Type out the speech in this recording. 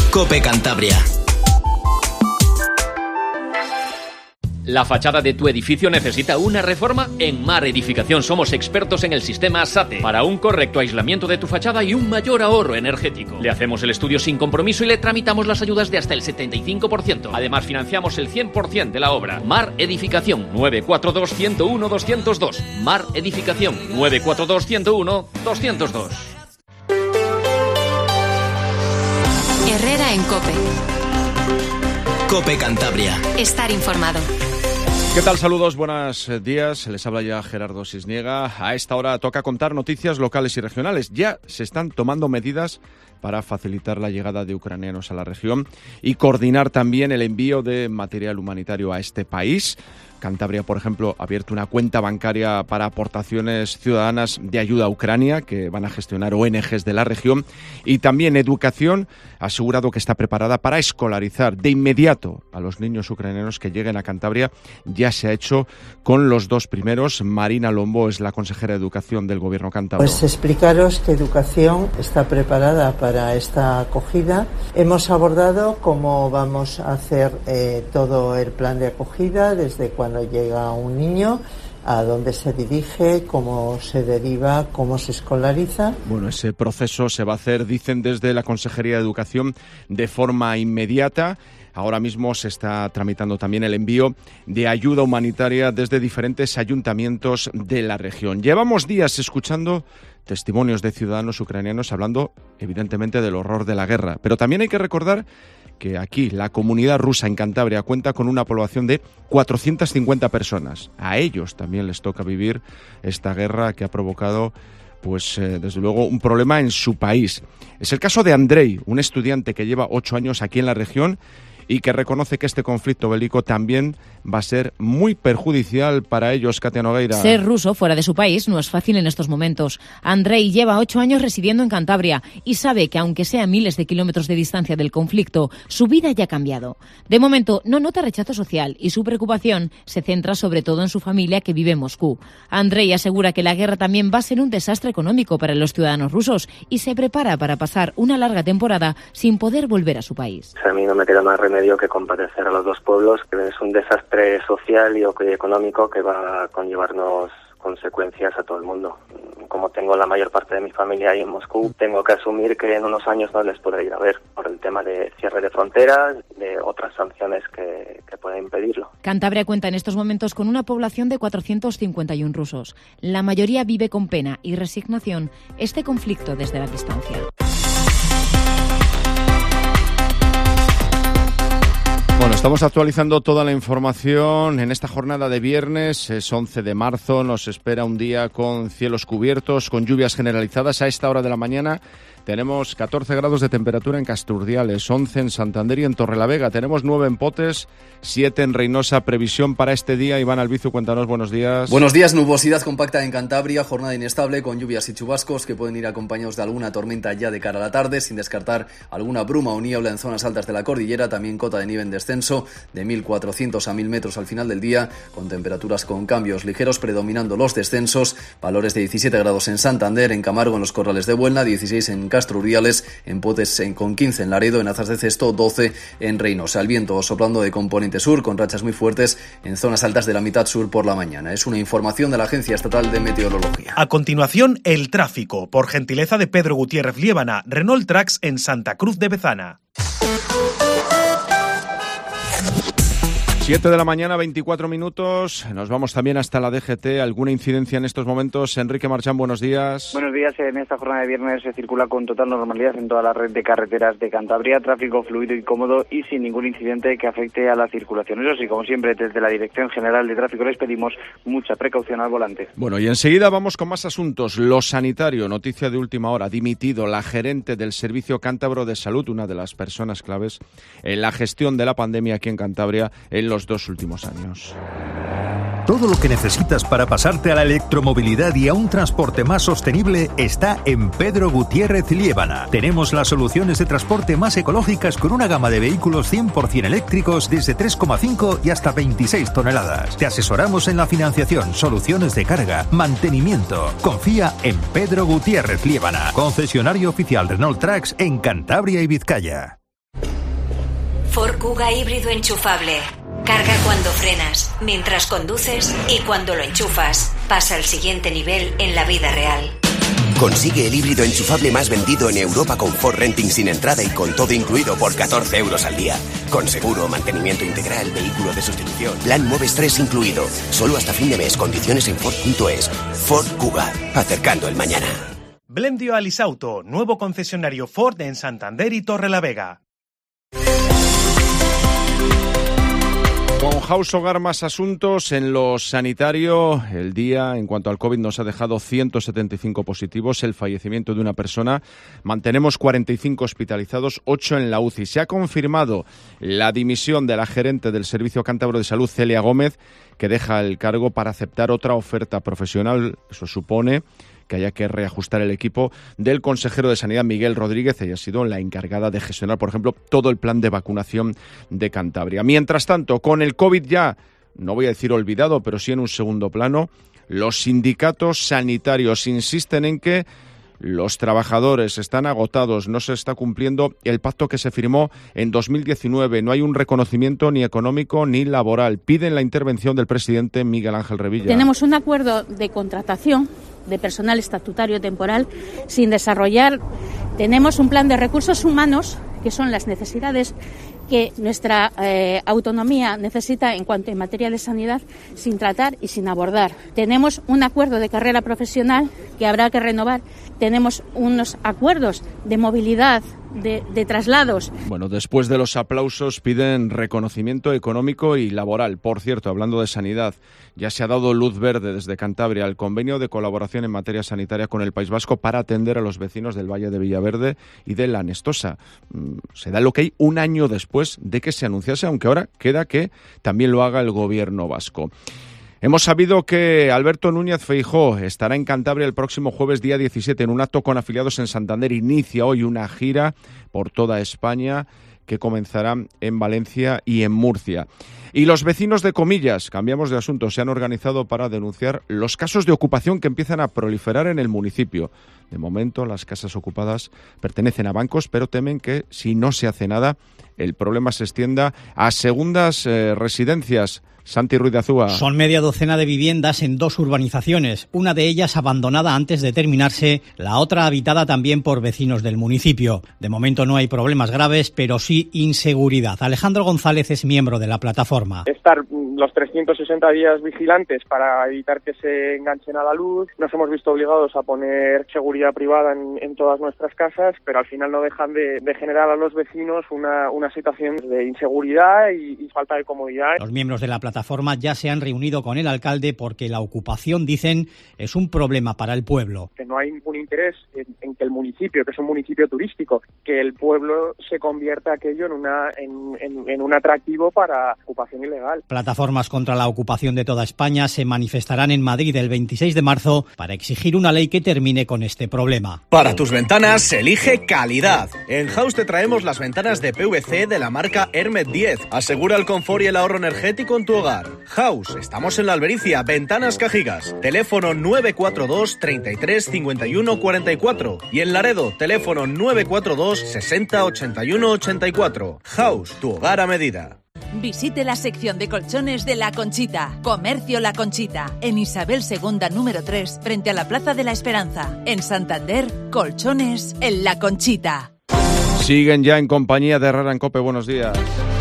COPE Cantabria. ¿La fachada de tu edificio necesita una reforma? En Mar Edificación somos expertos en el sistema SATE para un correcto aislamiento de tu fachada y un mayor ahorro energético. Le hacemos el estudio sin compromiso y le tramitamos las ayudas de hasta el 75%. Además, financiamos el 100% de la obra. Mar Edificación, 942-101-202. Mar Edificación, 942-101-202. Herrera en COPE. COPE Cantabria. Estar informado. ¿Qué tal? Saludos, buenos días. Les habla ya Gerardo Sisniega. A esta hora toca contar noticias locales y regionales. Ya se están tomando medidas para facilitar la llegada de ucranianos a la región y coordinar también el envío de material humanitario a este país. Cantabria, por ejemplo, ha abierto una cuenta bancaria para aportaciones ciudadanas de ayuda a Ucrania que van a gestionar ONGs de la región, y también Educación ha asegurado que está preparada para escolarizar de inmediato a los niños ucranianos que lleguen a Cantabria. Ya se ha hecho con los dos primeros. Marina Lombo es la consejera de Educación del Gobierno cántabro. Pues explicaros que Educación está preparada para esta acogida. Hemos abordado cómo vamos a hacer todo el plan de acogida desde cuando llega un niño, a dónde se dirige, cómo se deriva, cómo se escolariza. Bueno, ese proceso se va a hacer, dicen desde la Consejería de Educación, de forma inmediata. Ahora mismo se está tramitando también el envío de ayuda humanitaria desde diferentes ayuntamientos de la región. Llevamos días escuchando testimonios de ciudadanos ucranianos hablando, evidentemente, del horror de la guerra. Pero también hay que recordar que aquí la comunidad rusa en Cantabria cuenta con una población de 450 personas. A ellos también les toca vivir esta guerra que ha provocado, pues desde luego, un problema en su país. Es el caso de Andrei, un estudiante que lleva 8 años aquí en la región y que reconoce que este conflicto bélico también va a ser muy perjudicial para ellos. Katia Nogueira. Ser ruso fuera de su país no es fácil en estos momentos. Andrei lleva 8 años residiendo en Cantabria y sabe que, aunque sea miles de kilómetros de distancia del conflicto, su vida ya ha cambiado. De momento no nota rechazo social y su preocupación se centra sobre todo en su familia, que vive en Moscú. Andrei asegura que la guerra también va a ser un desastre económico para los ciudadanos rusos y se prepara para pasar una larga temporada sin poder volver a su país. A mí no me queda más remedio que compadecer a los dos pueblos, que es un desastre social y económico que va a conllevarnos consecuencias a todo el mundo. Como tengo la mayor parte de mi familia ahí en Moscú, tengo que asumir que en unos años no les podré ir a ver por el tema de cierre de fronteras, de otras sanciones que pueden impedirlo. Cantabria cuenta en estos momentos con una población de 451 rusos. La mayoría vive con pena y resignación este conflicto desde la distancia. Bueno, estamos actualizando toda la información en esta jornada de viernes. Es 11 de marzo, nos espera un día con cielos cubiertos, con lluvias generalizadas. A esta hora de la mañana tenemos 14 grados de temperatura en Casturdiales, 11 en Santander y en Torrelavega. Tenemos 9 en Potes, 7 en Reynosa. Previsión para este día. Iván Albizu, cuéntanos, buenos días. Buenos días, nubosidad compacta en Cantabria, jornada inestable con lluvias y chubascos que pueden ir acompañados de alguna tormenta ya de cara a la tarde, sin descartar alguna bruma o niebla en zonas altas de la cordillera, también cota de nieve en descenso de 1.400 a 1.000 metros al final del día, con temperaturas con cambios ligeros predominando los descensos, valores de 17 grados en Santander, en Camargo, en los Corrales de Buelna, 16 en Casturdiales, en Potes con 15 en Laredo, en Azas de Cesto, 12 en Reynosa. El viento soplando de componente sur con rachas muy fuertes en zonas altas de la mitad sur por la mañana. Es una información de la Agencia Estatal de Meteorología. A continuación, el tráfico, por gentileza de Pedro Gutiérrez Liébana, Renault Trax en Santa Cruz de Bezana. 7 de la mañana, 24 minutos. Nos vamos también hasta la DGT. ¿Alguna incidencia en estos momentos? Enrique Marchán, buenos días. Buenos días. En esta jornada de viernes se circula con total normalidad en toda la red de carreteras de Cantabria. Tráfico fluido y cómodo y sin ningún incidente que afecte a la circulación. Eso sí, como siempre, desde la Dirección General de Tráfico les pedimos mucha precaución al volante. Bueno, y enseguida vamos con más asuntos. Lo sanitario, noticia de última hora. Dimitido la gerente del Servicio Cántabro de Salud, una de las personas claves en la gestión de la pandemia aquí en Cantabria en los 2 últimos años. Todo lo que necesitas para pasarte a la electromovilidad y a un transporte más sostenible está en Pedro Gutiérrez Liébana. Tenemos las soluciones de transporte más ecológicas con una gama de vehículos 100% eléctricos desde 3,5 y hasta 26 toneladas. Te asesoramos en la financiación, soluciones de carga, mantenimiento. Confía en Pedro Gutiérrez Liébana, concesionario oficial Renault Trax en Cantabria y Vizcaya. Ford Kuga híbrido enchufable. Carga cuando frenas, mientras conduces y cuando lo enchufas. Pasa al siguiente nivel en la vida real. Consigue el híbrido enchufable más vendido en Europa con Ford Renting sin entrada y con todo incluido por 14 euros al día. Con seguro, mantenimiento integral, vehículo de sustitución, plan Moves 3 incluido. Solo hasta fin de mes. Condiciones en Ford.es. Ford Kuga. Acercando el mañana. Blendio Alisauto, nuevo concesionario Ford en Santander y Torrelavega. Con House Hogar más asuntos en lo sanitario. El día en cuanto al COVID nos ha dejado 175 positivos, el fallecimiento de una persona. Mantenemos 45 hospitalizados, 8 en la UCI. Se ha confirmado la dimisión de la gerente del Servicio Cántabro de Salud, Celia Gómez, que deja el cargo para aceptar otra oferta profesional. Eso supone que haya que reajustar el equipo del consejero de Sanidad, Miguel Rodríguez. Ella ha sido la encargada de gestionar, por ejemplo, todo el plan de vacunación de Cantabria. Mientras tanto, con el COVID ya, no voy a decir olvidado, pero sí en un segundo plano, los sindicatos sanitarios insisten en que los trabajadores están agotados, no se está cumpliendo el pacto que se firmó en 2019, no hay un reconocimiento ni económico ni laboral. Piden la intervención del presidente Miguel Ángel Revilla. Tenemos un acuerdo de contratación de personal estatutario temporal sin desarrollar. Tenemos un plan de recursos humanos, que son las necesidades que nuestra autonomía necesita en cuanto a materia de sanidad, sin tratar y sin abordar. Tenemos un acuerdo de carrera profesional que habrá que renovar. Tenemos unos acuerdos de movilidad, de traslados. Bueno, después de los aplausos piden reconocimiento económico y laboral. Por cierto, hablando de sanidad, ya se ha dado luz verde desde Cantabria al convenio de colaboración en materia sanitaria con el País Vasco para atender a los vecinos del Valle de Villaverde y de La Nestosa. Se da el ok un año después de que se anunciase, aunque ahora queda que también lo haga el gobierno vasco. Hemos sabido que Alberto Núñez Feijóo estará en Cantabria el próximo jueves día 17 en un acto con afiliados en Santander. Inicia hoy una gira por toda España que comenzará en Valencia y en Murcia. Y los vecinos de Comillas, cambiamos de asunto, se han organizado para denunciar los casos de ocupación que empiezan a proliferar en el municipio. De momento, las casas ocupadas pertenecen a bancos, pero temen que si no se hace nada, el problema se extienda a segundas residencias. Santi Ruiz de Azúa. Son media docena de viviendas en 2 urbanizaciones, una de ellas abandonada antes de terminarse, la otra habitada también por vecinos del municipio. De momento no hay problemas graves, pero sí inseguridad. Alejandro González es miembro de la plataforma. Estar los 360 días vigilantes para evitar que se enganchen a la luz. Nos hemos visto obligados a poner seguridad privada en todas nuestras casas, pero al final no dejan de generar a los vecinos una situación de inseguridad y falta de comodidad. Los miembros de la plataforma ya se han reunido con el alcalde porque la ocupación, dicen, es un problema para el pueblo. Que no hay ningún interés en que el municipio, que es un municipio turístico, que el pueblo se convierta aquello en un atractivo para ocupación ilegal. Plataformas contra la ocupación de toda España se manifestarán en Madrid el 26 de marzo para exigir una ley que termine con este problema. Para tus ventanas, elige calidad. En House te traemos las ventanas de PVC de la marca Hermet 10. Asegura el confort y el ahorro energético en tu hogar. House, estamos en la Albericia, Ventanas Cajigas. Teléfono 942 33 51 44. Y en Laredo, teléfono 942 60 81 84. House, tu hogar a medida. Visite la sección de colchones de La Conchita. Comercio La Conchita. En Isabel II, número 3, frente a la Plaza de la Esperanza. En Santander, colchones en La Conchita. Siguen ya en compañía de Herrera en COPE. Buenos días.